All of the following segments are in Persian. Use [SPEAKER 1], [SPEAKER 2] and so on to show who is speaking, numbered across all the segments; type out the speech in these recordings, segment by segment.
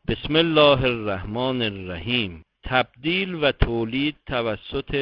[SPEAKER 1] بسم الله الرحمن الرحیم. تبدیل و تولید توسط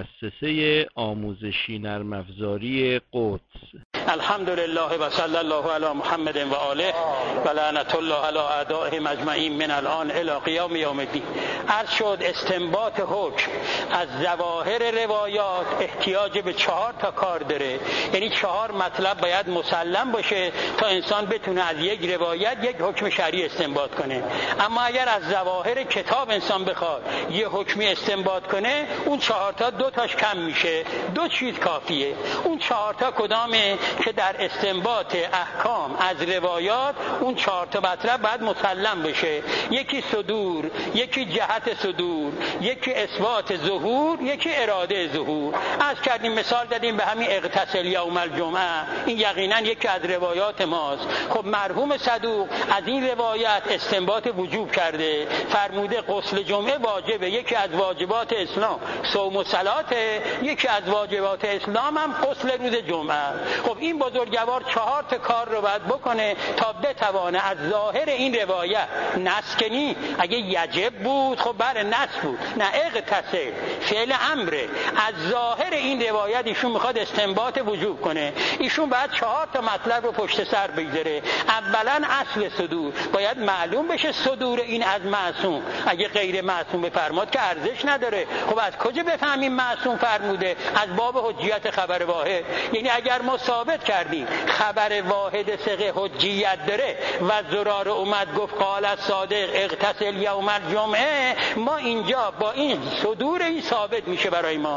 [SPEAKER 1] مؤسسه آموزشی نرم افزاری قدس.
[SPEAKER 2] الحمدلله و صلی الله علی محمد و آله و لعنت الله علی اعدائهم اجمعین من الان الی قیام یوم الدین. عرض شد استنباط حکم از ظواهر روایات احتیاج به 4 کار داره، یعنی 4 مطلب باید مسلم باشه تا انسان بتونه از یک روایت یک حکم شرعی استنباط کنه. اما اگر از ظواهر کتاب انسان بخواد یه حکمی استنباط کنه، اون 4 2 تاش کم میشه، 2 چیز کافیه. اون 4 کدامه؟ که در استنباط احکام از روایات اون 4 مطلب باید مسلم بشه. یکی صدور، یکی جهت صدور، یکی اثبات ظهور، یکی اراده ظهور. از کردیم مثال دادیم به همین اغتسل یوم الجمعه، این یقینا یکی از روایات ماست. خب مرحوم صدوق از این روایت استنباط وجوب کرده، فرموده غسل جمعه واجبه، یکی از واجبات اسلام صوم و صلات، یکی از واجبات اسلام هم غسل روز جمعه. خب این بزرگوار 4 کار رو باید بکنه تا بتوانه از ظاهر این روایت، نص کنی اگه یجب بود خب بله نص بود، نه اغتسل فعل امره، از ظاهر این روایت ایشون میخواد استنباط وجوب کنه. ایشون باید 4 مطلب رو پشت سر بگذاره. اولا اصل صدور باید معلوم بشه، صدور این از معصوم، اگه غیر معصوم بفرماد که ارزش نداره. خب از کجا بفهمیم معصوم فرموده؟ از باب حجیت خبر واحد. یعنی اگر ما ثابت کردیم خبر واحد ثقه حجیت داره و زراره اومد گفت قال الصادق اغتسل یوم الجمعه، ما اینجا با این صدور این ثابت میشه برای ما.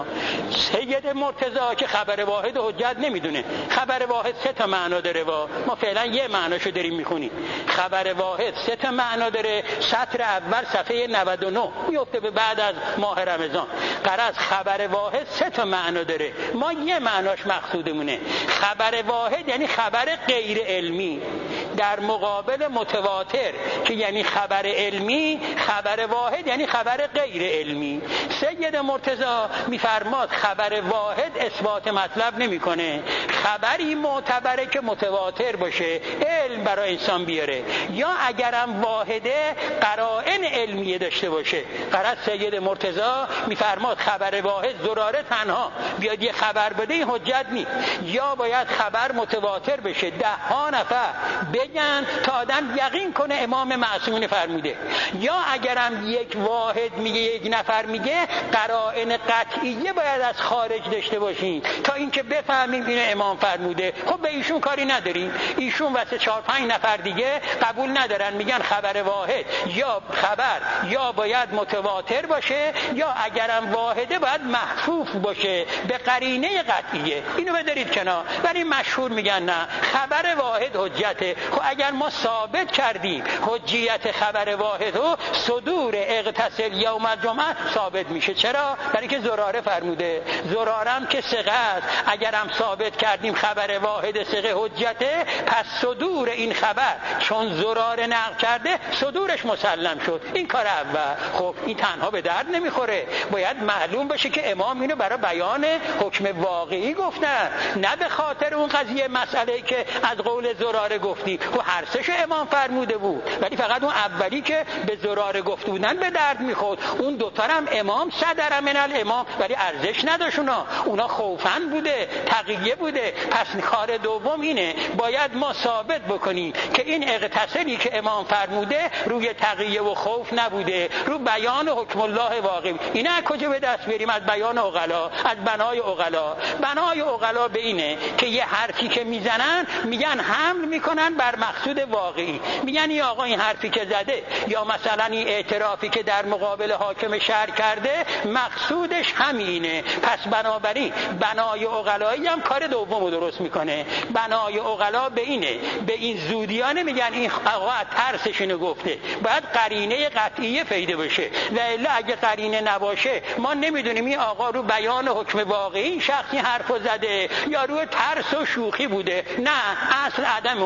[SPEAKER 2] سید مرتضی که خبر واحد حجت نمیدونه، خبر واحد 3 معنا داره، ما فعلا یه معناشو داریم میخونیم. خبر واحد 3 معنا داره، سطر اول صفحه 99 میفته به بعد از ماه رمضان. غرض خبر واحد 3 معنا داره، ما یه معناش مقصودمونه. خبر واحد یعنی خبر غیر علمی در مقابل متواتر که یعنی خبر علمی، خبر واحد یعنی خبر غیر علمی. سید مرتضی میفرماد خبر واحد اثبات مطلب نمیکنه، خبری معتبره که متواتر باشه، علم برای انسان بیاره، یا اگرم واحده قرائن علمیه داشته باشه. غرض سید مرتضی میفرماد خبر واحد زراره تنها بیاد یه خبر بده این حجت نیست، یا باید خبر متواتر بشه، 10 نفر بگن تا آدم یقین کنه امام معصومین فرموده، یا اگرم یک واحد میگه یک نفر میگه قرائن قطعیه باید از خارج داشته باشین تا اینکه بفهمیم اینو امام فرموده. خب به ایشون کاری نداریم، ایشون واسه 4-5 نفر دیگه قبول ندارن، میگن خبر واحد یا خبر یا باید متواتر باشه یا اگرم واحده باید محفوظ باشه به قرینه قطعیه. اینو بذارید کنار. ولی مشهور میگن نه خبر واحد حجته. خب اگر ما ثابت کردیم حجیت خبر واحد و صدور اغتسل یوم الجمعه ثابت میشه. چرا؟ برای که زراره فرموده، زرارم که ثقه است، اگرم ثابت کردیم خبر واحد ثقه حجته، پس صدور این خبر چون زراره نقل کرده صدورش مسلم شد. این کار اول. خب این تنها به درد نمیخوره، باید معلوم بشه که امام اینو برای بیان حکم واقعی گفتن، نه به خاطر اون قضیه مسئله که از قول زراره گفتی. خب هر سه‌شو امام فرموده بود، ولی فقط اون اولی که به زراره گفته بودن به درد میخورد. اون دوتا هم امام صدر من الامام، ولی ارزش نداشت، اونا خوفن بوده، تقیه بوده. پس کار دوم اینه باید ما ثابت بکنیم که این اغتسلی که امام فرموده روی تقیه و خوف نبوده، رو بیان حکم الله واقعی. اینا از کجا به دست بیاریم؟ از بیان عقلا، از بنای عقلا. بنای عقلا به اینه که یه حرفی که میزنن میگن حمل میکنن بر مقصود واقعی، میگن این آقا این حرفی که زده یا مثلا این اعترافی که در مقابل حاکم شهر کرده مقصودش همینه. پس بنابراین بنای عقلایی هم کار دومو درست میکنه. بنای عقلا به اینه، به این زودیانه میگن این آقا ترسش اینو گفته، باید قرینه قطعیه پیدا بشه، و الا اگه قرینه نباشه ما نمیدونیم این آقا رو بیان حکم واقعی این شخصی حرفو زده یا روی ترس و شوخی بوده. نه، اصل عدم اوناست.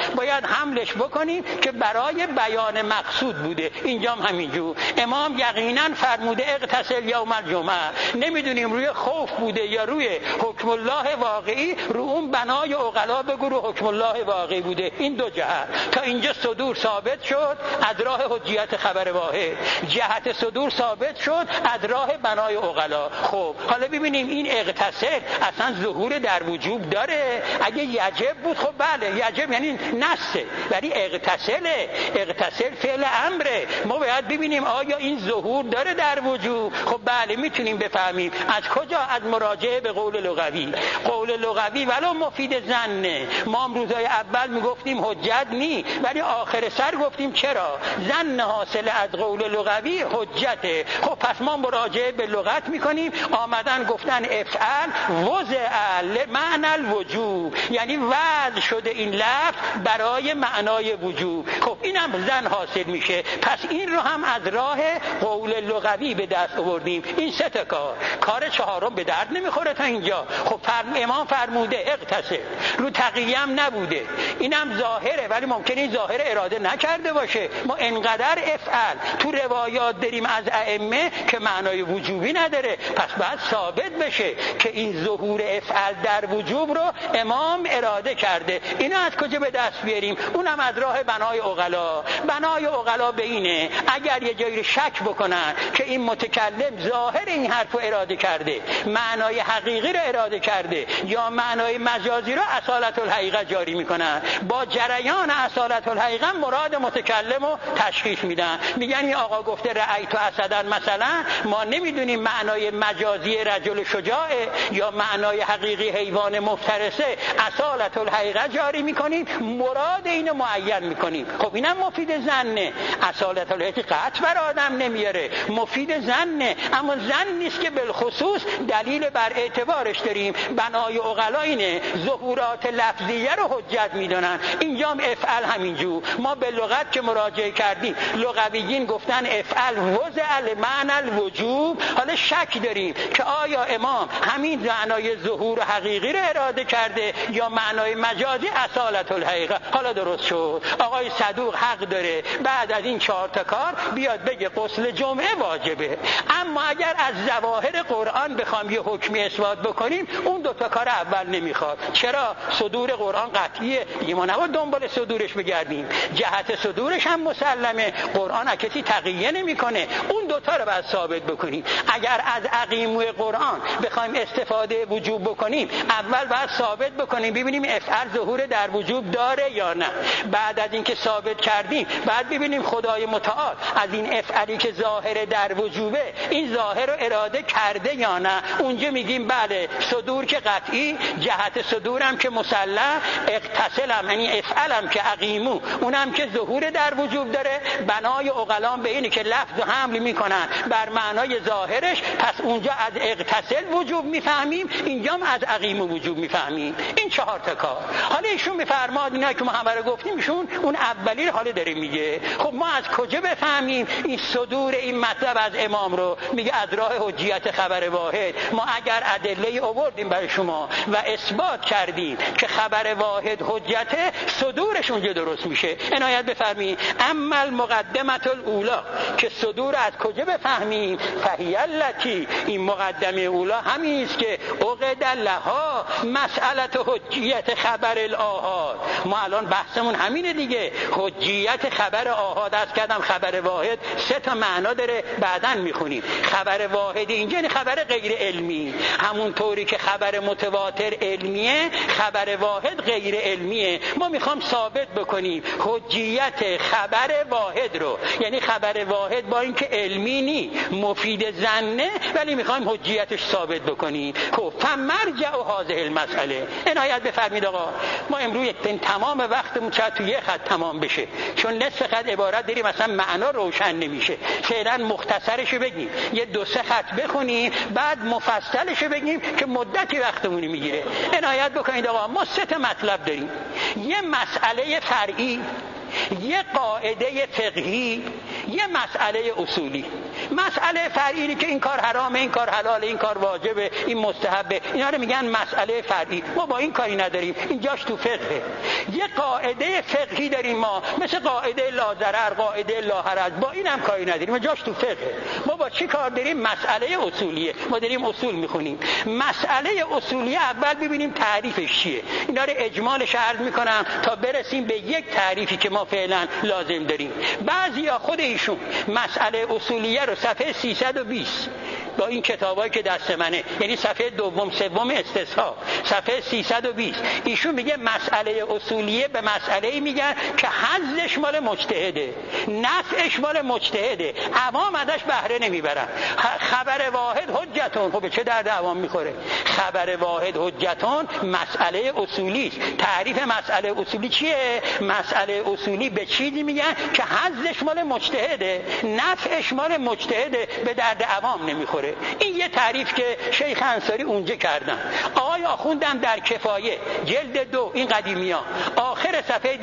[SPEAKER 2] باید حملش بکنیم که برای بیان مقصود بوده. اینجام همینجور امام یقینا فرموده اغتسل یوم الجمعه. نمیدونیم روی خوف بوده یا روی حکم الله واقعی، رو اون بنای عقلا بگو رو حکم الله واقعی بوده. این دو جهت تا اینجا صدور ثابت شد از راه حجیت خبر واحد، جهت صدور ثابت شد از راه بنای عقلا. خب حالا ببینیم این اغتسل اصلا ظهور در وجوب داره؟ اگه یجب بود خب بله یجب یعنی نسه، ولی اغتسل فعل امره. ما باید ببینیم آیا این ظهور داره در وجوب. خب بله میتونیم بفهمیم. از کجا؟ از مراجعه به قول لغوی. قول لغوی ولو مفید ظنه. ما امروزای اول میگفتیم حجت نی، ولی آخر سر گفتیم چرا؟ ظن حاصل از قول لغوی حجته. خب پس ما مراجعه به لغت میکنیم. آمدن گفتن افعل وضع معنی الوجوب، یعنی وضع شده این لفظ برای معنای وجوب. خب اینم ظن حاصل میشه. پس این رو هم از راه قول لغوی به دست آوردیم. این سه تا کار چهارم به درد نمیخوره تا اینجا. خب امام فرموده اغتسل، رو تقییم نبوده. اینم ظاهره، ولی ممکنه این ظاهر اراده نکرده باشه. ما انقدر افعل تو روایات داریم از ائمه که معنای وجوبی نداره. پس باید ثابت بشه که این ظهور افعل در وجوب رو امام اراده کرده. اینو از کجا به دست بیاریم؟ اونم از راه بنای عقلا. بنای عقلا به اینه اگر یه جایی شک بکنن که این متکلم ظاهر این حرف رو اراده کرده، معنای حقیقی رو اراده کرده یا معنای مجازی رو اصالت الحقیقه جاری میکنن، با جریان اصالت الحقیقه مراد متکلم رو تشخیص میدن. میگن این آقا گفته رأیت اسدا مثلا، ما نمیدونیم معنای مجازی رجل شجاعه یا معنای حقیقی حیوان مفترسه، اصالت الحقیقه جاری میکنیم، مراد اینو معین میکنیم. خب اینم مفید ظنه. اصالت الحقیقه قطع بر آدم نمیاره، مفید ظنه، اما ظن نیست که بالخصوص دلیل بر اعتبارش داریم. بنای عقلا اینه ظهورات لفظیه رو حجت میدونن. اینجام افعل همینجور. ما به لغت که مراجعه کردیم لغویین گفتن افعل وضع معنی الوجوب. حالا شک داریم که آیا امام همین معنای ظهور حقیقی رو اراده کرده یا معنای مجازی اصالت الحقیقه. حالا درست شد، آقای صدوق حق داره بعد از این 4 تا کار بیاد بگه غسل جمعه واجبه. اما اگر از ظواهر قرآن بخوام یه حکمی اثبات بکنیم اون 2 تا کار اول نمیخواد. چرا؟ صدور قرآن قطعیه، ما نباید دنبال صدورش بگردیم. جهت صدورش هم مسلمه، قرآن کسی تقیه نمیکنه. اون 2 تا رو باید ثابت بکنیم. اگر از عقیموی قرآن بخوایم استفاده وجوب بکنیم اول باید ثابت بکنیم ببینیم افعل ظهور در وجوب داره یا نه. بعد از اینکه ثابت کردیم بعد ببینیم خدای متعال از این افعلی که ظاهر در وجوبه این ظاهر رو اراده کرده یا نه. اونجا میگیم بله صدور که قطعی، جهت صدورم که مسلم، اغتسلم یعنی افعلم که عقیمو اونم که ظهور در وجوب داره. بنای عقلان به اینه که لفظ حمل میکنن بر معنای ظاهرش، پس اونجا از اغتسل وجوب میفهمیم، اینجام از عقیمو وجوب میفهمیم. این 4 تا کار. حالا ایشون میفرماد اینا که ما همه رو گفتیم، ایشون اون اولی رو حالا داره میگه. خب ما از کجا بفهمیم این صدور این مطلب از امام رو؟ میگه از راه حجیت خبر واحد. ما اگر ادله آوردیم برای شما و اثبات کردیم که خبر واحد حجته، صدورش اونجا درست میشه. عنایت بفرمایید. اما المقدمه الاولی که صدور از کجا بفهمیم؟ فهی التی، این مقدمه اولی همین است که عقد لها مسئله حجیت خبر الاحاد. ما الان بحثمون همینه دیگه، حجیت خبر آحاد. از کردم خبر واحد 3 تا معنا داره، بعداً میخونیم. خبر واحد اینجا یعنی خبر غیر علمی، همون طوری که خبر متواتر علمیه خبر واحد غیر علمیه. ما میخوام ثابت بکنیم حجیت خبر واحد رو، یعنی خبر واحد با اینکه علمی نی مفید ظنه ولی میخوایم حجیتش ثابت بکنیم. خب فمرجع هذه المسئله. عنایت بفرمایید آقا، ما امروز تمام وقتمون شاید تو یه خط تمام بشه، چون نصف خط عبارت داریم مثلا معنا روشن نمیشه. فعلا مختصرش بگیم، یه 2-3 خط بخونیم، بعد مفصلش بگیم که مدتی وقتمون میگیره. عنایت بکنید آقا، ما 3 تا مطلب داریم: یه مسئله فرعی، یه قاعده فقهی، یه مسئله اصولی، مسئله فرعی که این کار حرامه، این کار حلاله، این کار واجبه، این مستحبه، اینا رو میگن مسئله فرعی. ما با این کاری نداریم، اینجاش تو فقهه. یه قاعده فقهی داریم ما، مثل قاعده لا ضرر، قاعده لا حرج، با این هم کاری نداریم، اینجاش تو فقهه. ما با چی کار داریم؟ مسئله اصولیه. ما داریم اصول میخونیم. مسئله اصولیه اول ببینیم تعریفش چیه. اینا رو اجمالش عرض میکنم تا برسیم به یک تعریفی که ما فعلا لازم داریم. بعضیا خود ایشون مسئله اصولیه رو صفحه 320 با این کتابایی که دست منه، یعنی صفحه دوم سوم استثناء، صفحه 320، ایشون میگه مسئله اصولیه به مسئله میگن که حظش مال مجتهده، نفعش مال مجتهده، عوام ازش بهره نمیبرن. خبر واحد حجتون. خب به چه درد عوام میخوره؟ خبر واحد حجتون مسئله اصولی است. تعریف مسئله اصولی چیه؟ مسئله اصولی به چیزی میگن که حظش مال مجتهده، نفعش مال مجتهده، به درد عوام نمیخوره. این یه تعریف که شیخ انصاری اونجا کردن. آقای آخوندم در کفایه جلد 2 این قدیمی‌ها آخر صفحه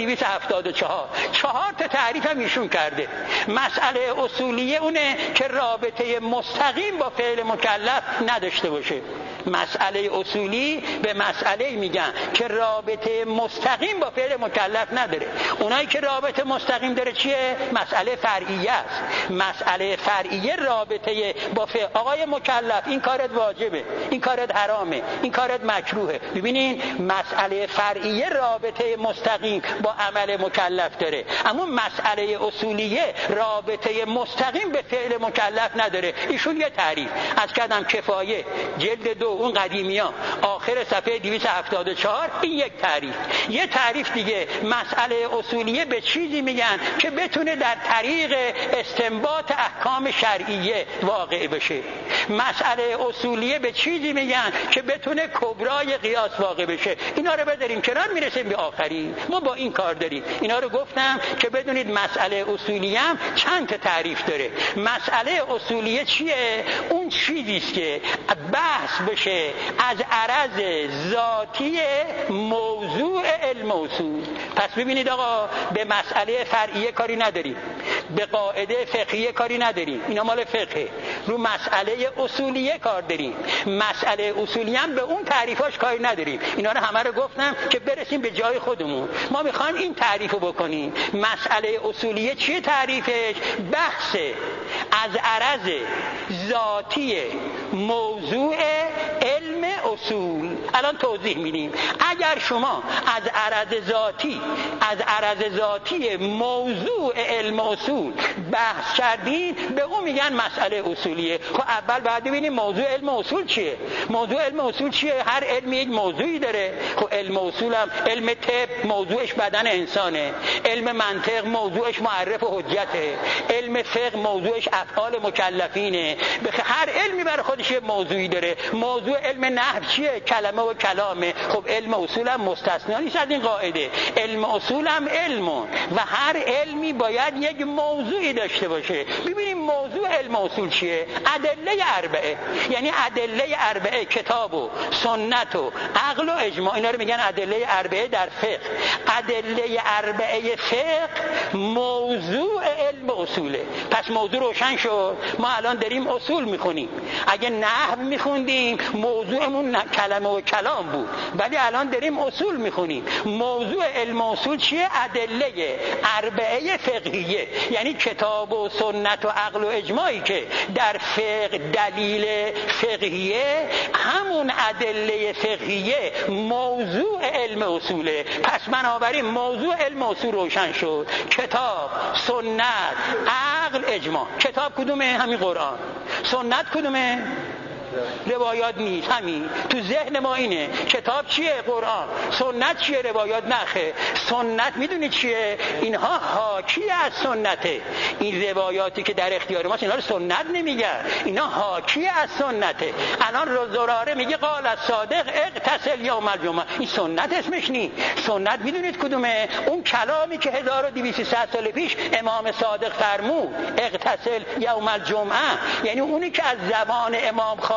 [SPEAKER 2] 274 4 تا تعریف هم ایشون کرده. مسئله اصولیه اونه که رابطه مستقیم با فعل مکلف نداشته باشه. مسئله اصولی به مسئله میگن که رابطه مستقیم با فعل مکلف نداره. اونایی که رابطه مستقیم داره چیه؟ مسئله فرعیه است. مسئله فرعیه رابطه با فعل. آقای مکلف این کارت واجبه، این کارت حرامه، این کارت مکروهه. ببینین مسئله فرعیه رابطه مستقیم با عمل مکلف داره، اما مسئله اصولیه رابطه مستقیم به فعل مکلف نداره. ایشون یه تعریف از کردم کفایه جلد 2 اون قدیمی‌ها آخر صفحه 274 این یک تعریف. یه تعریف دیگه مسئله اصولیه به چیزی میگن که بتونه در طریق استنباط احکام شرعیه واقع بشه. مسئله اصولیه به چیزی میگن که بتونه کبرای قیاس واقع بشه. اینا رو بذاریم کنار، میرسیم به آخری. ما با این کار داریم. اینا رو گفتم که بدونید مسئله اصولیه هم چند تا تعریف داره. مسئله اصولیه چیه؟ اون چیزی است که بحث بشه از عرض ذاتی موضوع علم اصول. پس ببینید آقا، به مسئله فرعیه کاری نداریم، به قاعده فقهیه کاری نداریم، اینا مال فقهه. رو مسئله اصولیه کار داریم. مسئله اصولیه هم به اون تعریفاش کاری نداریم. اینا رو همه رو گفتم که برسیم به جای خودمون. ما میخوایم این تعریفو بکنیم. مسئله اصولیه چیه تعریفش؟ بحث از عرض ذاتی موضوع علم اصول. الان توضیح میدیم. اگر شما از عرض ذاتی موضوع علم اصول بحث کردین، به اون میگن مسئله اصولیه. خب اول باید ببینیم موضوع علم اصول چیه. موضوع علم اصول چیه؟ هر علمی یک موضوعی داره. خب علم اصول هم علم طب موضوعش بدن انسانه، علم منطق موضوعش معرف و حجته، علم فقه موضوعش افعال مکلفینه. هر علمی برای خودش یه موضوعی داره. موضوع علم نحو چیه؟ کلمه و کلامه. خب علم اصول هم مستثنا نیست از این قاعده. علم اصول هم علم و هر علمی باید یک موضوعی داشته باشه. ببینیم موضوع علم اصول چیه؟ ادله اربعه. یعنی ادله اربعه کتاب و سنت و عقل و اجماع، اینا رو میگن ادله اربعه در فقه. ادله اربعه فقه موضوع علم اصوله. پس موضوع روشن شد. ما الان داریم اصول میخونیم. اگه نحو میخوندیم موضوعمون کلمه و کلام بود، ولی الان داریم اصول میخونیم. موضوع علم اصول چیه؟ ادله اربعه فقهیه، یعنی کتاب و سنت و عقل و اجماعی که در فقه دلیل فقهیه، همون ادله فقهیه موضوع علم اصوله. پس بنابراین موضوع علم اصول روشن شد. کتاب، سنت، عقل، اجماع. کتاب کدومه؟ همین قرآن. سنت کدومه؟ روایات نیست. همین تو ذهن ما اینه. کتاب چیه؟ قرآن. سنت چیه؟ روایات نخه. سنت میدونی چیه؟ اینها حاکی از سنته. این روایاتی که در اختیار ماست اینا رو سنت نمیگن، اینا حاکی از سنته. الان زراره میگه قال الصادق اغتسل یوم الجمعه، این سنت اسمش نیست. سنت میدونید کدومه؟ اون کلامی که 1200 سال پیش امام صادق فرمود اغتسل یوم الجمعه، یعنی اونی که از زبان امام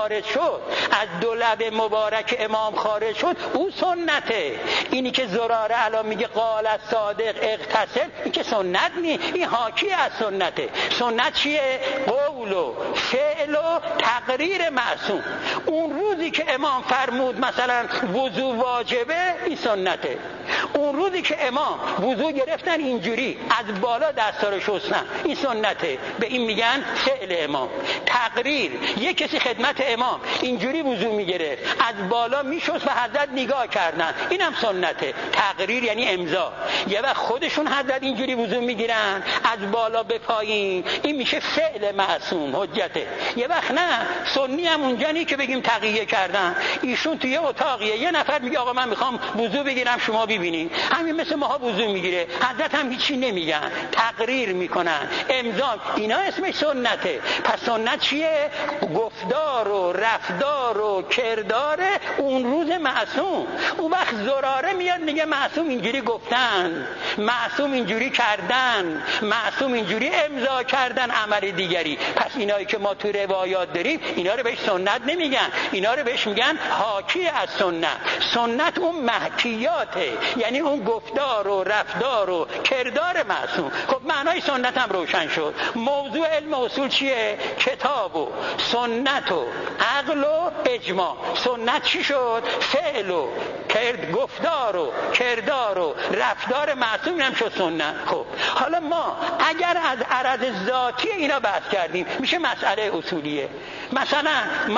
[SPEAKER 2] خارج شد، از دو لب مبارک امام خارج شد، او سنته. اینی که زراره الان میگه قال الصادق اغتسل، این که سنت نی، این حاکی از سنته. سنت چیه؟ قول و فعل و تقریر معصوم. اون روزی که امام فرمود مثلا وضو واجبه، این سنته. اون روزی که امام وضو گرفتن اینجوری از بالا دستا رو شستن، این سنته، به این میگن فعل امام. تقریر، یک کسی خدمت امام اینجوری وضو میگرفت، از بالا میشست و حضرت نگاه کردن، اینم سنته. تقریر یعنی امضا. یه وقت خودشون حضرت اینجوری وضو میگیرن از بالا به پایین، این میشه فعل معصوم، حجته. یه وقت نه، سنی هم اونجا نی که بگیم تقیه کردن. ایشون توی اتاقیه، یه نفر میگه آقا من میخوام وضو بگیرم، شما ببینید، همین مثل ماها وضو میگیره، حضرت هم هیچی نمیگن، تقریر میکنن، امضا. اینا اسمش سنته. پس سنت چیه؟ گفتار و رفتار و کردار اون روز معصوم. اون وقت زراره میاد میگه معصوم اینجوری گفتن، معصوم اینجوری کردن، معصوم اینجوری امضا کردن عمل دیگری. پس اینایی که ما تو روایات داریم، اینا رو بهش سنت نمیگن، اینا رو بهش میگن حاکی از سنت. سنت اون محکیاته، یعنی اون گفتار و رفتار و کردار معصوم. خب معنای سنت هم روشن شد. موضوع علم اصول چیه؟ کتاب و سنت و عقل و اجماع. سنت چی شد؟ فعل و گفتار و کردار و رفتار معصوم هم شد سنت. خب حالا ما اگر از عرض ذاتی اینا بحث کردیم، میشه مسئله اصولیه. مثلا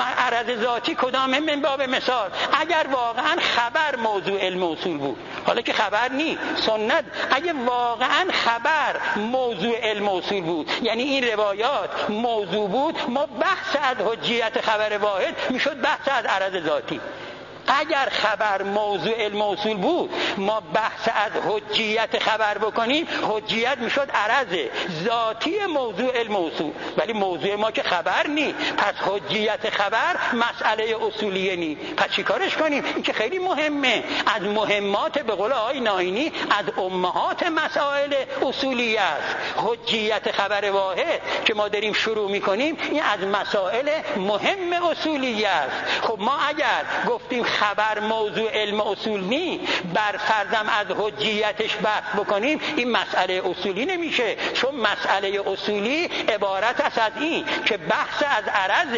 [SPEAKER 2] عرض ذاتی کدام؟ من باب مثال، اگر واقعا خبر موضوع علم اصول بود، حالا که خبر نی، سنت اگه واقعا خبر موضوع علم اصول بود، یعنی این روایات موضوع بود، ما بحث از حجیت خبر واحد میشد بحث از عرض ذاتی. اگر خبر موضوع علم اصول بود، ما بحث از حجیت خبر بکنیم، حجیت میشد عرض ذاتی موضوع علم اصول. ولی موضوع ما که خبر نی، پس حجیت خبر مسئله اصولیه نی. پس چی کارش کنیم؟ این که خیلی مهمه، از مهمات به قول آقای ناینی از امهات مسائل اصولیه است. حجیت خبر واحد که ما داریم شروع میکنیم، این از مسائل مهم اصولیه است. خب ما اگر گفتیم خبر موضوع علم اصول نی، بر فرضم از حجیتش بحث بکنیم، این مسئله اصولی نمیشه. چون مسئله اصولی عبارت است از این که بحث از عرض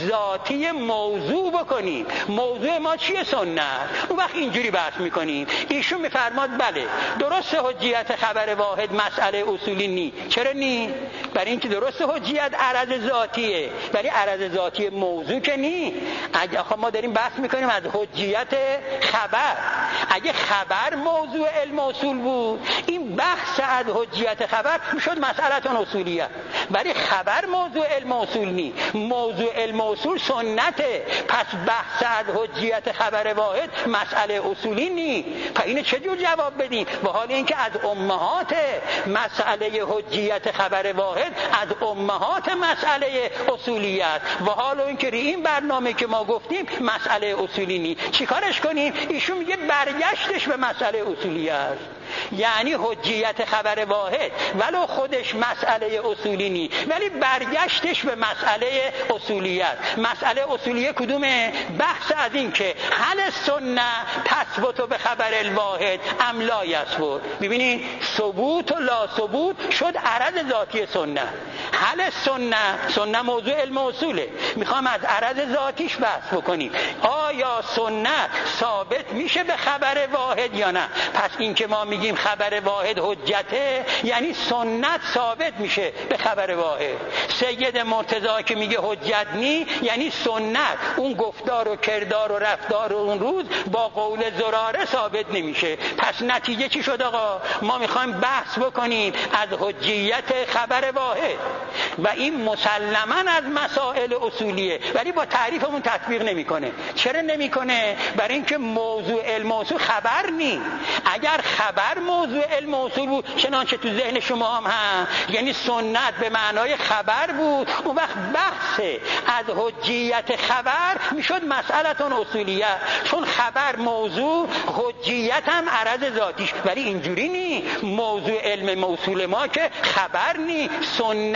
[SPEAKER 2] ذاتی موضوع بکنیم. موضوع ما چیه؟ سنت. اون وقت اینجوری بحث میکنیم. ایشون میفرماد بله درست حجیت خبر واحد مسئله اصولی نی. چرا نی؟ برای اینکه درست حجیت عرض ذاتیه، ولی عرض ذاتی موضوع که نی. اگه ما داریم بحث میکنیم از حجیت خبر، اگه خبر موضوع علم اصول بود، این بحث از حجیت خبر میشد مسئلتون اصولیه. ولی خبر موضوع علم اصول نی، موضوع علم اصول سنته. پس بحث از حجیت خبر واحد مسئله اصولی نی. پس اینو چجور جواب بدیم؟ و حال اینکه از امهات مسئله حجیت خبر واحد از امهات مسئله اصولیه است. و حال اینکه این برنامه که ما گفتیم مسئله اصولی نی. چی کارش کنیم؟ ایشون میگه برگشتش به مسئله اصولی است. یعنی حجیت خبر واحد ولو خودش مسئله اصولی نی، ولی برگشتش به مسئله اصولی است. مسئله اصولیه کدومه؟ بحث از این که هل سنت تثبت به خبر الواحد ام لا یثبت. ببینید ثبوت و لا ثبوت شد عرض ذاتی سنت. هل سنت موضوع علم اصوله، میخوام از عرض ذاتیش بحث بکنیم. آیا سنت ثابت میشه به خبر واحد یا نه؟ پس این که ما میگیم خبر واحد حجته، یعنی سنت ثابت میشه به خبر واحد. سید مرتضی که میگه حجت نی، یعنی سنت اون گفتار و کردار و رفتار اون روز با قول زراره ثابت نمیشه. پس نتیجه چی شد آقا؟ ما میخوایم بحث بکنیم از حجیت خبر واحد و این مسلماً از مسائل اصولیه، ولی با تعریفمون تطبیق نمیکنه. چرا نمیکنه؟ برای اینکه موضوع علم اصول خبر نی. اگر خبر موضوع علم اصول بود، چنانچه تو ذهن شما هم هست، یعنی سنت به معنای خبر بود، اون وقت بحث از حجیت خبر میشد مسئلتون اصولیه. چون خبر موضوع، حجیت هم عرض ذاتیش. ولی اینجوری نی. موضوع علم موصول ما که خبر نی، سنته.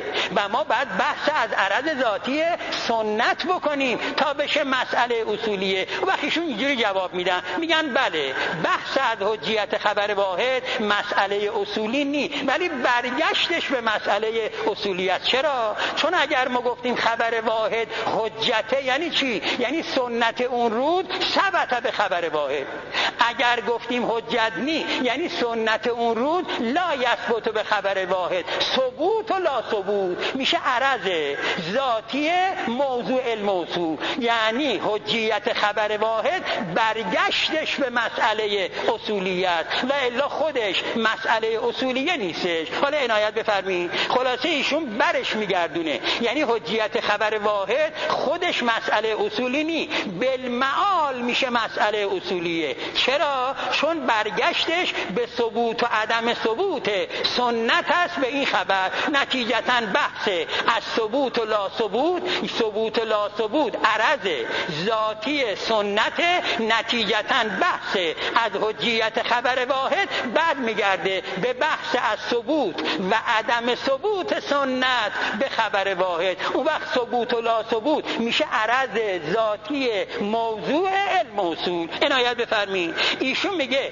[SPEAKER 2] و ما باید بحث از عرض ذاتی سنت بکنیم تا بشه مسئله اصولیه. و وقتیشون اینجوری جواب میدن، میگن بله بحث از حجیت خبر واحد مسئله اصولی نی، ولی برگشتش به مسئله اصولی است. چرا؟ چون اگر ما گفتیم خبر واحد حجته یعنی چی؟ یعنی سنت اون رود ثبت به خبر واحد. اگر گفتیم حجت نی یعنی سنت اون رود لا یثبت به خبر واحد، ثبوت و لا ثبوت میشه عرض ذاتی موضوع الموضوع. یعنی حجیت خبر واحد برگشتش به مسئله اصولیت و الا خودش مسئله اصولیه نیستش. حالا عنایت بفرمایید، خلاصه ایشون برش میگردونه، یعنی حجیت خبر واحد خودش مسئله اصولی نی، بالمعال میشه مسئله اصولیه. چرا؟ چون برگشتش به ثبوت و عدم ثبوت سنت است به این خبر. نتیجتاً بحث از ثبوت و لا ثبوت، ثبوت و لا ثبوت عرض ذاتی سنت، نتیجتاً بحث از حجیت خبر واحد بعد میگرده به بحث از ثبوت و عدم ثبوت سنت به خبر واحد. اون وقت ثبوت و لا ثبوت میشه عرض ذاتی موضوع الموصول. عنایت بفرمایید، ایشون میگه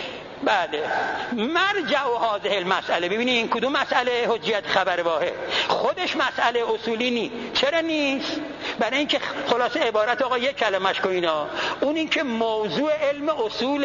[SPEAKER 2] بله مرجع و هذه المسئله. ببینید این کدوم مسئله؟ حجیت خبر واحد. خودش مسئله اصولی نی. چرا نیست؟ برای اینکه خلاصه عبارت آقا یک کلمش کنینا، اون این که موضوع علم اصول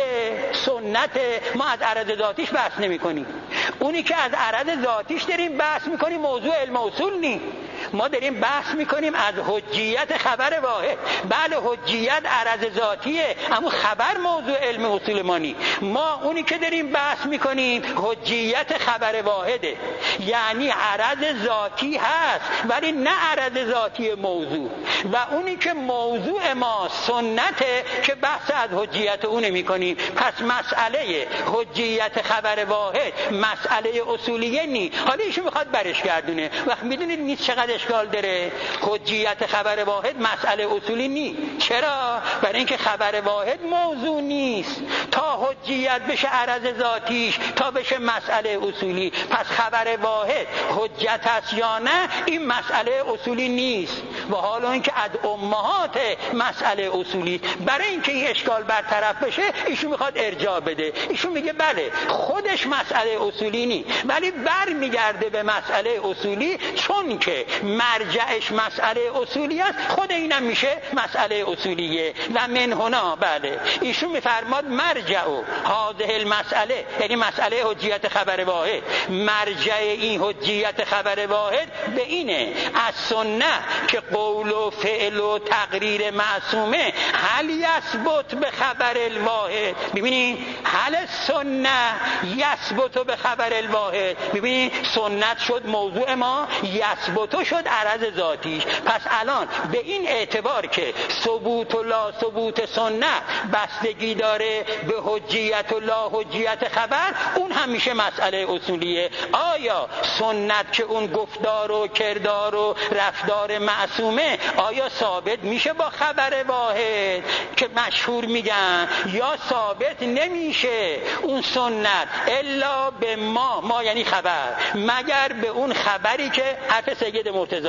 [SPEAKER 2] سنت ما از عرض ذاتیش بحث نمی کنیم. اونی که از عرض ذاتیش داریم بحث میکنیم موضوع علم اصول نی. ما داریم بحث میکنیم از حجیت خبر واحد. بله حجیت عرض ذاتیه، اما خبر موضوع علم اصول ما نی. ما اونی که داریم بحث میکنیم حجیت خبر واحده، یعنی عرض ذاتی هست ولی نه عرض ذاتی موضوع. و اونی که موضوع ما سنته که بحث از حجیت اونه میکنیم. پس مسئله حجیت خبر واحد مسئله اصولیه نی. حالا ایشون میخواد برش گردونه. وقت میدونید نیست چقدر اشکال داره؟ حجیت خبر واحد مسئله اصولی نی. چرا؟ برای اینکه خبر واحد موضوع نیست تا حجیت بشه عرض ذاتیش، تا بشه مسئله اصولی. پس خبر واحد حجت است یا نه این مسئله اصولی نیست، و حالا اینکه از امهات مسئله اصولی. برای اینکه این اشکال برطرف بشه ایشون میخواد ارجاع بده. ایشون میگه بله خودش مسئله اصولی نی، ولی بر میگرده به مسئله اصولی، چون که مرجعش مسئله اصولی است خود اینم میشه مسئله اصولیه. و من هنا بله ایشون میفرماد مرجع و هذه المسئله، یعنی مسئله حجیت خبر واحد، مرجع این حجیت خبر واحد به اینه از سنت که قول و فعل و تقریر معصومه هل یثبت به خبر الواحد. ببینید هل سنت یثبت به خبر الواحد. ببینید سنت شد موضوع ما، یثبت شد عرض ذاتیش. پس الان به این اعتبار که ثبوت و لا ثبوت سنت بستگی داره به حجیت و لا حجیت خبر، اون هم میشه مسئله اصولیه. آیا سنت که اون گفتار و کردار و رفتار معصومه آیا ثابت میشه با خبر واحد که مشهور میگن، یا ثابت نمیشه اون سنت الا به ما یعنی خبر، مگر به اون خبری که حرف سید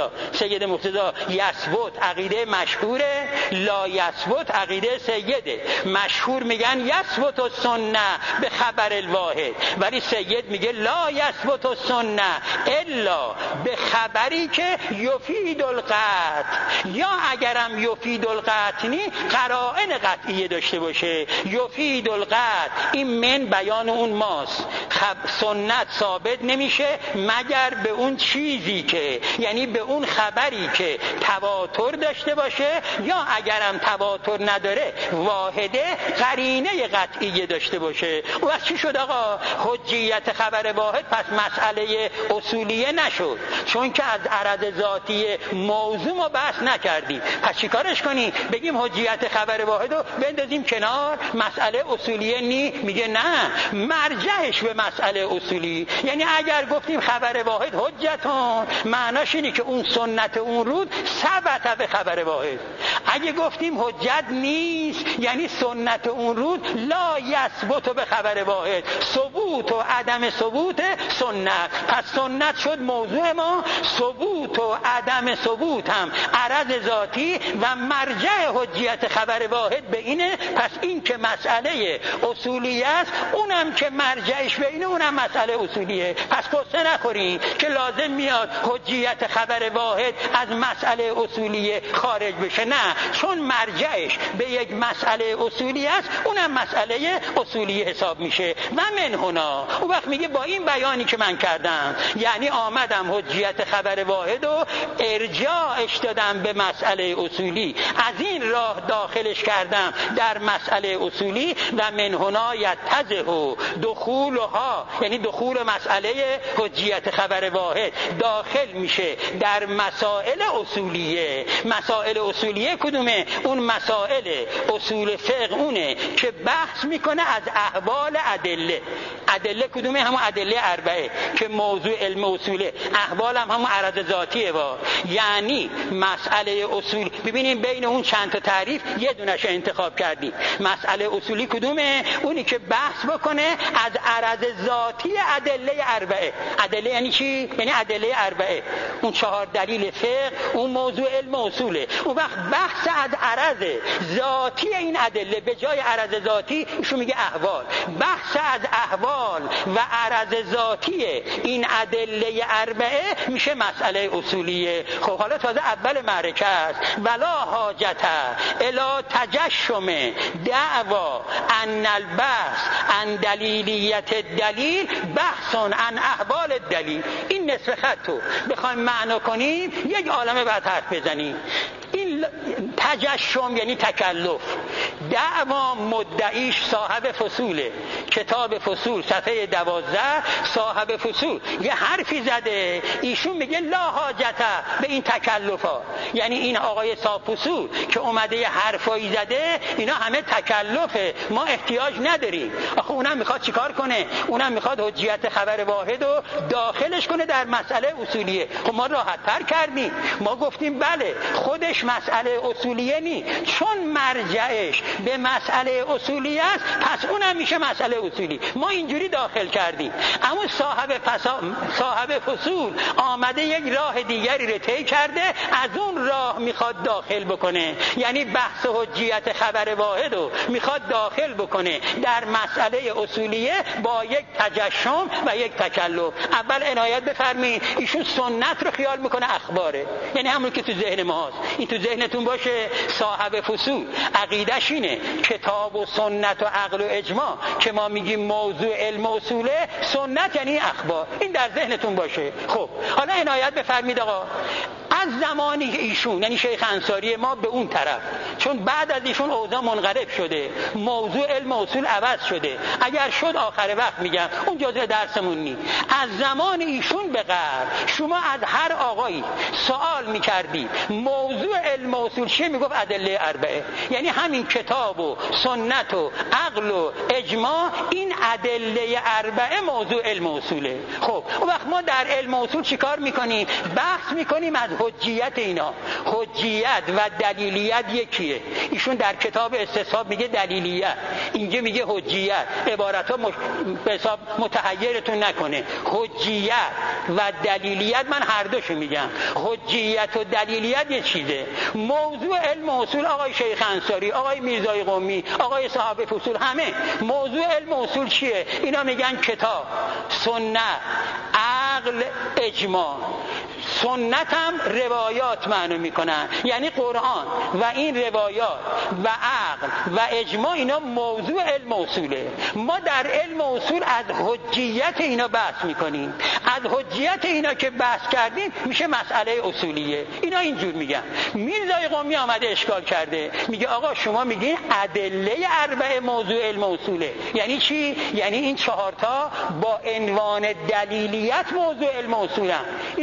[SPEAKER 2] مرتضی یثبت عقیده مشهوره، لا یثبت عقیده سیده. مشهور میگن یثبت السنه به خبر الواحد، ولی سید میگه لا یثبت السنه الا به خبری که یفید القطع، یا اگرم یفید القطع نی قرائن قطعیه داشته باشه. یفید القطع این من بیان اون ماست. سنت ثابت نمیشه مگر به اون چیزی که، یعنی به اون خبری که تواتر داشته باشه، یا اگرم تواتر نداره واحده قرینه قطعیه داشته باشه. و از چی شد آقا؟ حجیت خبر واحد پس مسئله اصولیه نشد، چون که از عرض ذاتی موضوع ما بحث نکردیم. پس چی کارش کنیم؟ بگیم حجیت خبر واحد رو بندازیم کنار، مسئله اصولیه نی؟ میگه نه، مرجعش به مسئله اصولی. یعنی اگر گفتیم خبر واحد حجتون، معناش اینه که اون سنت اون رود ثبت به خبر واحد. اگه گفتیم حجت نیست یعنی سنت اون روز لا یثبت به خبر واحد، ثبوت و عدم ثبوت سنت. پس سنت شد موضوع ما، ثبوت و عدم ثبوت هم عرض ذاتی و مرجع حجیت خبر واحد به اینه. پس این که مسئله اصولیه است، اونم که مرجعش به اینه اونم مسئله اصولیه. پس قصه نخورین که لازم میاد حجیت خبر واحد از مسئله اصولیه خارج بشه، نه، چون مرجعش به یک مسئله اصولی است اونم مسئله اصولیه حساب میشه. و من هنا اون وقت میگه با این بیانی که من کردم یعنی آمدم حجیت خبر واحد و ارجاعش دادم به مسئله اصولی، از این راه داخلش کردم در مسئله اصولی. و من هنا یتضح دخولها، یعنی دخول مسئله حجیت خبر واحد داخل میشه در مسائل اصولیه. مسائل اصولیه کدومه؟ اون مسائل اصول فقه اونه که بحث میکنه از احوال ادله. ادله کدومه؟ همون ادله اربعه که موضوع علم اصوله. احوال هم همون عرض ذاتیه. یعنی مسئله اصول، ببینیم بین اون چند تا تعریف یه دونش انتخاب کردیم. مسئله اصولی کدومه؟ اونی که بحث بکنه از عرض ذاتی ادله اربعه. ادله یعنی چی؟ یعنی ادله اربعه، اون 4 دلیل فقه، اون موضوع علم اصوله. اون وقت بحث از عرض ذاتی این ادله به جای عرض ذاتی ایشون میگه احوال. بحث از احوال و عرض ذاتی این ادله اربعه میشه مسئله اصولیه. خب حالا تازه اول معرکه است. ولا حاجت الی تجشم دعوا ان البحث عن دلیلیت دلیل بحث عن احوال الدلیل. این نصف خطو بخوایم معنا کنیم یک عالمه بعد حرف بزنیم. این تجشم یعنی تکلف. دعوا مدعیش صاحب فصوله، کتاب فصول صفحه 12 صاحب فصول یه حرفی زده، ایشون میگه لا حاجت به این تکلفا. یعنی این آقای صاحب فصول که اومده یه حرفایی زده اینا همه تکلفه، ما احتیاج نداریم. آخه اونم میخواد چیکار کنه؟ اونم میخواد حجیت خبر واحد رو داخلش کنه در مسئله اصولیه. خب ما راحت تر کردیم، ما گفتیم بله خودش مسئله اصولیه نی، چون مرجعش به مسئله اصولی است پس اونم میشه مسئله اصولی. ما اینجوری داخل کردیم. اما صاحب فصول آمده یک راه دیگری رو طی کرده، از اون راه میخواد داخل بکنه، یعنی بحث حجیت خبر واحد رو میخواد داخل بکنه در مسئله اصولیه با یک تجشم و یک تکلف. اول عنایت بفرمایید ایشون سنت رو خیال میکنه اخباره، یعنی همون که تو ذهن ماست. این تو ذهنتون باشه صاحب فصول عقیدش اینه کتاب و سنت و عقل و اجماع که ما میگیم موضوع علم اصوله، سنت یعنی اخبار. این در ذهنتون باشه. خب حالا عنایت بفرمایید آقا از زمانی ایشون یعنی شیخ انصاری ما به اون طرف، چون بعد از ایشون اوضاع منقلب شده، موضوع علم اصول عوض شده، اگر شد آخر وقت میگم اون جزء درسمون نی. از زمان ایشون به قبل شما از هر آقایی سوال میکردی موضوع علم اصول چیه، میگفت ادله اربعه، یعنی همین کتاب و سنت و عقل و اجماع، این ادله اربعه موضوع علم اصوله. خب اون وقت ما در علم اصول چیکار میکنیم؟ بحث میکنیم از حجیت اینا. حجیت و دلیلیت یکیه. ایشون در کتاب استصحاب میگه دلیلیت، اینجا میگه حجیت. عبارتها به حساب متحیرتون نکنه. حجیت و دلیلیت من هر دوشو میگم. حجیت و دلیلیت یه چیزه. موضوع علم اصول آقای شیخ انصاری، آقای میرزای قمی، آقای صاحب فصول، همه موضوع علم اصول چیه؟ اینا میگن کتاب، سنت، عقل، اجماع. سنت هم روایات معنی میکنن، یعنی قرآن و این روایات و عقل و اجماع اینا موضوع علم اصوله. ما در علم اصول از حجیت اینا بحث میکنیم. از حجیت اینا که بحث کردیم میشه مسئله اصولیه. اینا اینجور میگن. میرزای قمی آمده اشکال کرده، میگه آقا شما میگین ادله اربعه موضوع علم اصوله، یعنی چی؟ یعنی این 4 تا با عنوان دلیلیت موضوع علم اصولن. اینا عرض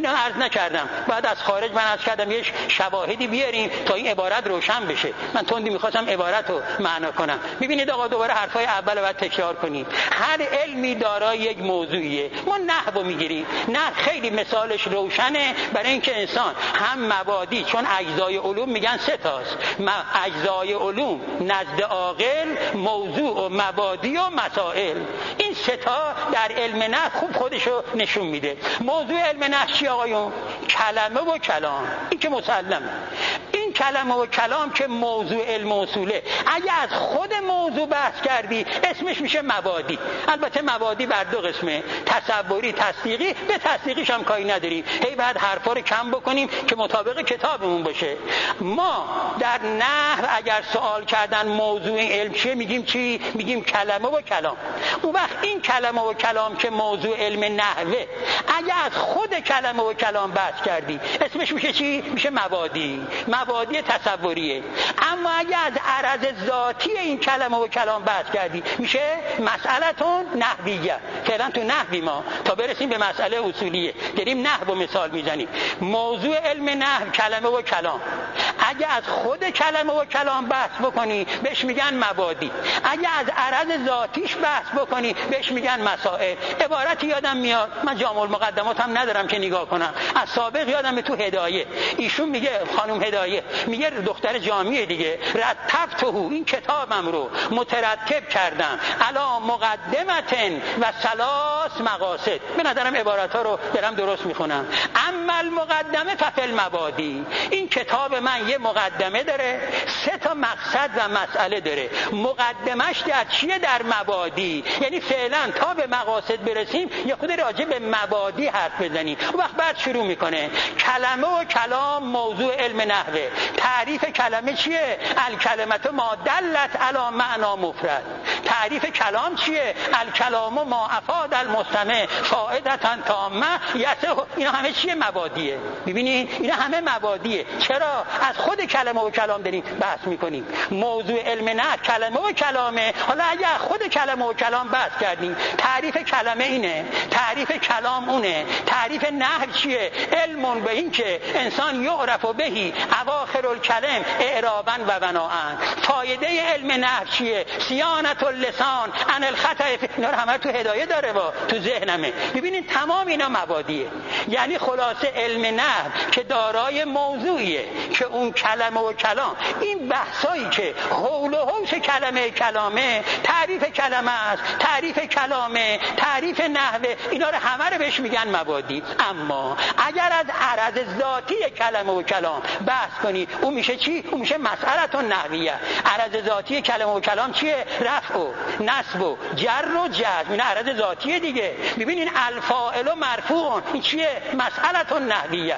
[SPEAKER 2] نکردم، بعد از خارج من عرض کردم یه شواهدی بیاریم تا این عبارت روشن بشه. من تندی میخواستم عبارت رو معنا کنم. میبینید آقا دوباره حرفای اول رو باید تکرار کنیم. هر علمی دارای یک موضوعیه. ما نحو میگیریم، نحو خیلی مثالش روشنه برای اینکه انسان هم مبادی، چون اجزای علوم میگن 3 تاست، اجزای علوم نزد عاقل موضوع و مبادی و مسائل، این 3 تا در علم نحو خوب خودشو نشون میده. موضوع علم نحو چی آقایون؟ کلمه و کلام. این که مسلمه. این کلمه و کلام که موضوع علم اصوله، اگه از خود موضوع بحث کردی اسمش میشه مبادی. البته مبادی بر 2 قسمه، تصوری، تصدیقی. به تصدیقیش هم کاری نداریم، هی بعد حرفا رو کم بکنیم که مطابق کتابمون باشه. ما در نحو اگر سوال کردن موضوع علم چیه، میگیم چی؟ میگیم کلمه و کلام. اون وقت این کلمه و کلام که موضوع علم نحوه، اگه از خود کلمه و کلام بحث کردی اسمش میشه چی؟ میشه مبادی. مبادی تصوریه. اما اگه از عرض ذاتی این کلمه و کلام بحث کردی میشه مسئلتون نحویه. فعلا تو نحوی ما تا برسیم به مسئله اصولیه داریم نحو و مثال میزنیم. موضوع علم نحو کلمه و کلام. اگه از خود کلمه و کلام بحث بکنی بهش میگن مبادی. اگه از عرض ذاتیش بحث بکنی بهش میگن مسائل. عبارتی یادم میاد، من جامع المقدمات هم ندارم که نگاه کنم، از سابق یادم تو هدایه ایشون میگه، خانم هدایه میگه دختر جامیه دیگه، رتبته، این کتابم رو مترتب کردم علا مقدمتن و 3 مقاصد. به نظرم عبارتها رو دارم درست میخونم. اما المقدمه ففل مبادی. این کتاب من یه مقدمه داره، 3 تا مقصد و مسئله داره. مقدمش در چیه؟ در مبادی. یعنی فعلا تا به مقاصد برسیم یه خود راجع به مبادی حرف بزنیم. اون وقت بعد شروع میکنه کلمه و کلام موضوع علم نحوه. تعریف کلمه چیه؟ الکلمه ما دلت علی معنا مفرد. تعریف کلام چیه؟ الکلام ما افاد المستمع فائدتا تامه یسه. اینا همه چیه؟ مبادیه. ببینید اینا همه مبادیه. چرا؟ از خود کلمه و کلام داریم بحث میکنیم. موضوع علم نحو کلمه و کلامه. حالا اگه از خود کلمه و کلام بحث کردیم، تعریف کلمه اینه، تعریف کلام اونه، تعریف نحو چیه؟ علمون به این که انسان یعرف بهی اواخر الکلم اعرابا و بناءن. فایده علم نحو چیه؟ صیانت اللسان عن الخطا. اینا رو همه تو هدایه داره، با تو ذهنمه. ببینید تمام اینا مبادیه. یعنی خلاصه علم نحو که دارای موضوعیه که اون کلمه و کلام، این بحثایی که حول و حوش کلمه کلامه، تعریف کلمه است، تعریف کلامه، تعریف نحوه، اینا رو همه رو بهش میگن مبادی. اما اگر از عرض ذاتی کلمه و کلام بحث کنی اون میشه چی؟ اون میشه مسئله نحویه. عرض ذاتی کلمه و کلام چیه؟ رفع و نصب و جر و جزم. اینا عرض ذاتیه دیگه. ببینین الفاعل و مرفوع، این چیه؟ مسئله نحویه.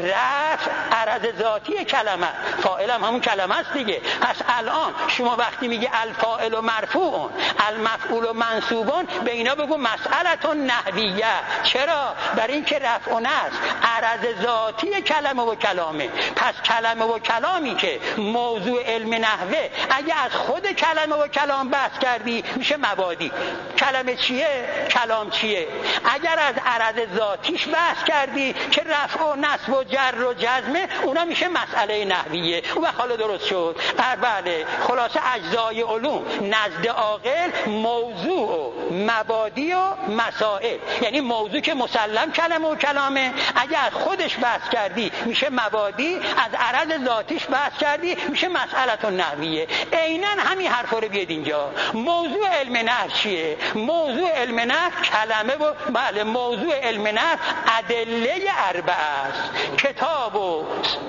[SPEAKER 2] رفع عرض ذاتی کلمه، فاعل هم همون کلمه است دیگه. پس الان شما وقتی میگه الفاعل و مرفوع، المفعول و منصوبون، به اینا بگو مسئله نحویه. چرا؟ برای اینکه رفع و نصب عرض ذاتی کلمه و کلامه. پس کلمه و کلامی که موضوع علم نحوه، اگه از خود کلمه و کلام بحث کردی میشه مبادی. کلمه چیه؟ کلام چیه؟ اگر از عرض ذاتیش بحث کردی که رفع و نصب و جر و جزمه، اونا میشه مسئله نحویه. اون وقت حالا درست شد. بله، خلاصه اجزای علوم نزد عاقل موضوع و مبادی و مسائل. یعنی موضوع که مسلم کلمه و کلامه، اگه از خودش بحث کردی میشه مبادی، از عرض ذاتیش بحث کردی میشه مسئله نحویه. عیناً همین حرفا رو بیاد اینجا. موضوع علم نحو چیه؟ موضوع علم نحو کلمه و بله، موضوع علم نحو ادله 4 است. کتاب و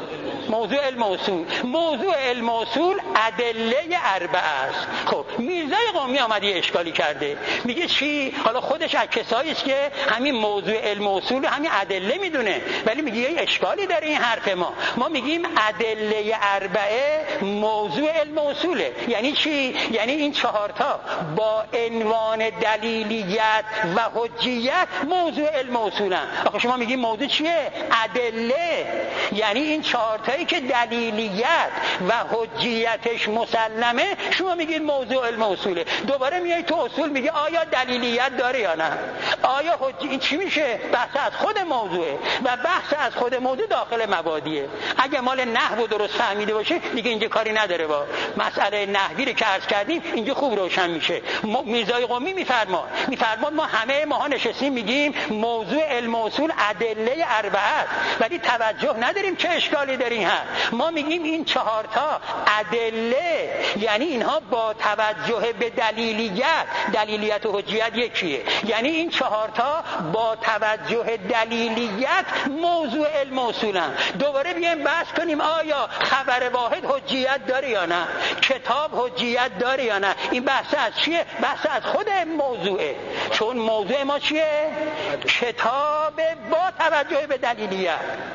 [SPEAKER 2] موضوع علم اصول، موضوع علم اصول ادله 4 است. خب میرزای قمی آمده یه اشکالی کرده، میگه چی؟ حالا خودش از کسایی است که همین موضوع علم اصول همین ادله میدونه، ولی میگه یه اشکالی داره این حرف ما میگیم ادله 4 موضوع علم اصوله. یعنی چی؟ یعنی این 4 تا با عنوان دلیلیت و حجیت موضوع علم اصولن. آخه شما میگیم موضوع چیه؟ ادله. یعنی این 4 تایی که دلیلیت و حجیتش مسلمه، شما میگید موضوع موضوع علم اصوله. دوباره میای تو اصول میگه آیا دلیلیت داره یا نه، آیا این چی میشه؟ بحث از خود موضوعه و بحث از خود موضوع داخل مبادیه. اگه مال نحو درست فهمیده باشه دیگه اینجا کاری نداره با مسئله نحوی رو که عرض کردیم، اینجا خوب روشن میشه. میرزای قمی میفرماد ما همه ماها نشستیم میگیم موضوع علم اصول ادله اربعه است، ولی توجه نداریم چه اشکالی در این هست. ما میگیم این 4 تا ادله، یعنی اینها با توجه به دلیلیت و حجیت یکیه، یعنی این 4 تا با توجه دلیلیت موضوع علم اصولن. دوباره بیایم بحث کنیم آیا خبر واحد حجیت داره یا نه، کتاب حجیت داره یا نه. این بحث از چیه؟ بحث از خود موضوعه، چون موضوع ما چیه؟ کتاب با توجه به دلیلیت،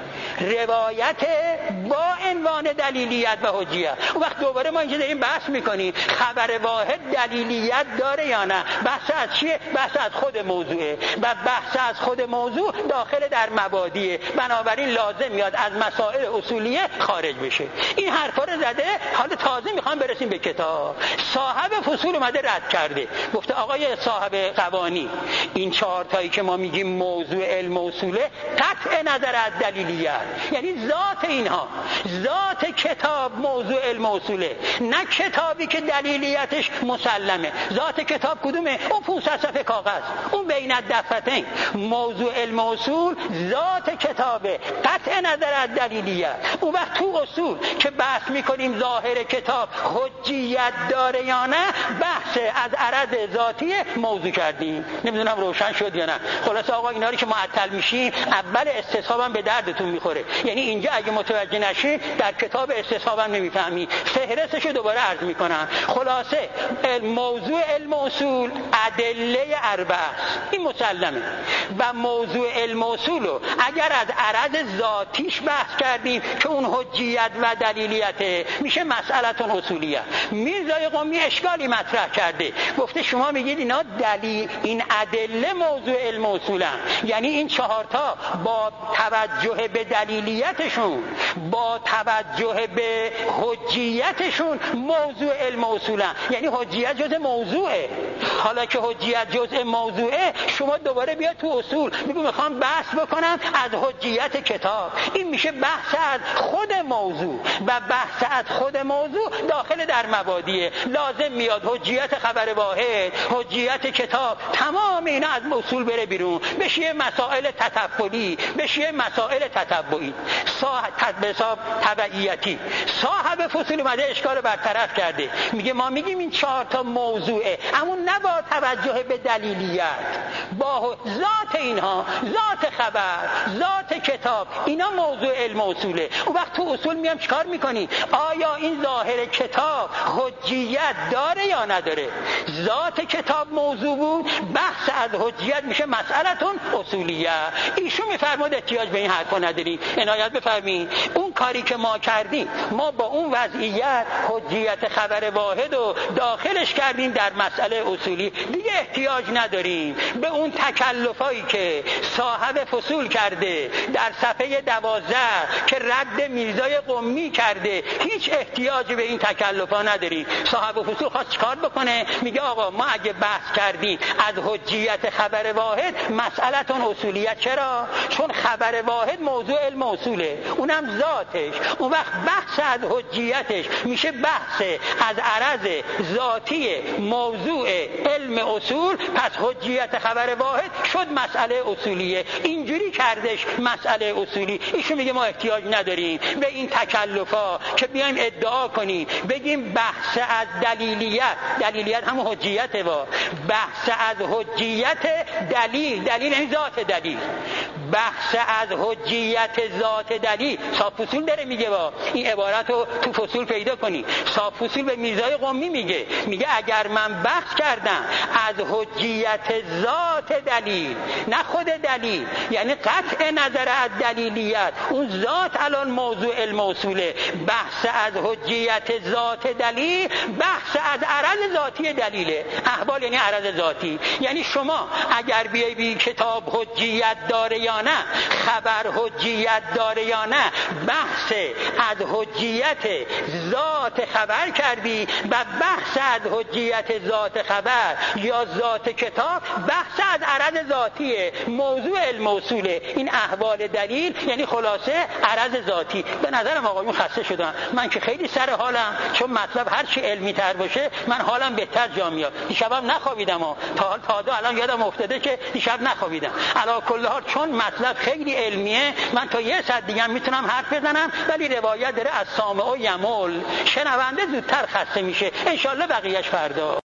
[SPEAKER 2] روایت با عنوان دلیلیت و حجیت. اون وقت دوباره ما اینجا داریم بحث میکنیم خبر واحد دلیلیت داره یا نه. بحث از چیه؟ بحث از خود موضوعه و بحث از خود موضوع داخل در مبادیه، بنابراین لازم میاد از مسائل اصولیه خارج بشه. این حرفا رو زده، حالا تازه میخوام برسیم به کتاب. صاحب فصول اومده رد کرده، گفته آقای صاحب قوانی این 4 تایی که ما میگیم موضوع علم اصوله قطع نظر از دلیلیت، یعنی ذات اینها، ذات کتاب موضوع علم اصوله، نه کتابی که دلیلیتش مسلمه. ذات کتاب کدومه؟ اون 500 صفحه کاغذ، اون بین الدفتین. موضوع علم اصول ذات کتابه، قطع نظر از دلیلیت. اون وقت تو اصول که بحث میکنیم ظاهر کتاب حجیت داره یا نه، بحث از عرض ذاتی موضوع کردیم. نمیدونم روشن شد یا نه. خلاص آقا اینا رو که معطل میشیم اول استصحابم به دردتون میخوره، یعنی اینجا اگه متوجه نشی در کتاب استصحابم نمیفهمی. فهرستشو دوباره عرض میکنم. خلاصه موضوع علم اصول ادله اربعه این مسلمه و موضوع علم اصولو اگر از عرض ذاتیش بحث کردیم که اون حجیت و دلیلیته، میشه مسئلتون اصولیه. میرزای قمی اشکالی مطرح کرده، گفته شما میگید اینا این ادله موضوع علم اصولن، یعنی این 4 تا با توجه به دلیلیتشون، با توجه به حجیتشون موضوع علم اصولن، یعنی حجیت جزء موضوعه. حالا که حجیت جزء موضوعه، شما دوباره بیاد تو اصول میگم میخوام بحث بکنم از حجیت کتاب. این میشه بحث از خود موضوع و بحث از خود موضوع داخل در مبادیه. لازم میاد حجیت خبر واحد، حجیت کتاب، تمام اینا از اصول بره بیرون، بشه مسائل تطفلی، بشه مسائل تتبعی، تبعیتی. صاحب فصول اومده اشکال برطرف کرده، میگه ما میگیم این 4 تا موضوعه، اما نه با توجه به دلیلیت، با ذات اینها، ذات خبر، ذات کتاب، اینا موضوع علم اصوله. اون وقت تو اصول میام چیکار میکنی؟ آیا این ظاهر کتاب حجیت داره یا نداره؟ ذات کتاب موضوع بود، بحث از حجیت میشه مسئلتون اصولیه. ایشون میفرمود احتیاج به این حرفا نداریم. عنایت بفرمایید اون کاری که ما کردیم، ما با اون وضعیت حجیت خبر واحد رو داخلش کردیم در مسئله اصولی، دیگه احتیاج نداریم به اون تکلفایی که صاحب فصول کرده در صفحه 12 که رد میرزای قمی کرده. هیچ احتیاج به این تکلفا نداریم. صاحب فصول خواست چیکار بکنه؟ میگه آقا ما اگه بحث کردیم از حجیت خبر واحد، مسئلتون اصولیت. چرا؟ چون خبر واحد موضوع علم اصوله، اونم ذاتش. اون وقت بحث از حجیتش میشه بحث از عرض ذاتی موضوع علم اصول، پس حجیت خبر واحد شد مسئله اصولیه. اینجوری کردش مسئله اصولی. ایشون میگه ما احتیاج نداریم به این تکلفا که بیایم ادعا کنیم بگیم بحث از دلیلیت همون حجیته، با بحث از حجیت دلیل یعنی ذات دلیل، بحث از حجیت ذات دلیل. صاحب فصول داره میگه، با این عبارت رو تو فصول پیدا کنی. صاحب فصول به میرزای قمی میگه اگر من بحث کردم از حجیت ذات دلیل، نه خود دلیل، یعنی قطع نظر از دلیلیت، اون ذات الان موضوع علم اصوله. بحث از حجیت ذات دلیل بحث از عرض ذاتی دلیله. احوال یعنی عرض ذاتی، یعنی شما اگر بیای بی کتاب حجیت داره یا نه، خبر حجیت داره یا نه، بحث بحث از حجیت ذات خبر کردی و بحث از حجیت ذات خبر یا ذات کتاب بحث از عرض ذاتیه. موضوع الموصوله این احوال دلیل یعنی خلاصه عرض ذاتی. به نظرم آقایون خسته شدن، من که خیلی سر حالم، چون مطلب هر چی علمی تر باشه من حالم بهتر جا میاد. دیشبم نخوابیدم تا الان یادم افتاده که دیشب نخوابیدم. علی کل حال چون مطلب خیلی علمیه من تا یه ساعت دیگه میتونم حرف بزنم، ولی روایت داره از سامع و یمول، شنونده زودتر خسته میشه. انشالله بقیهش فردا.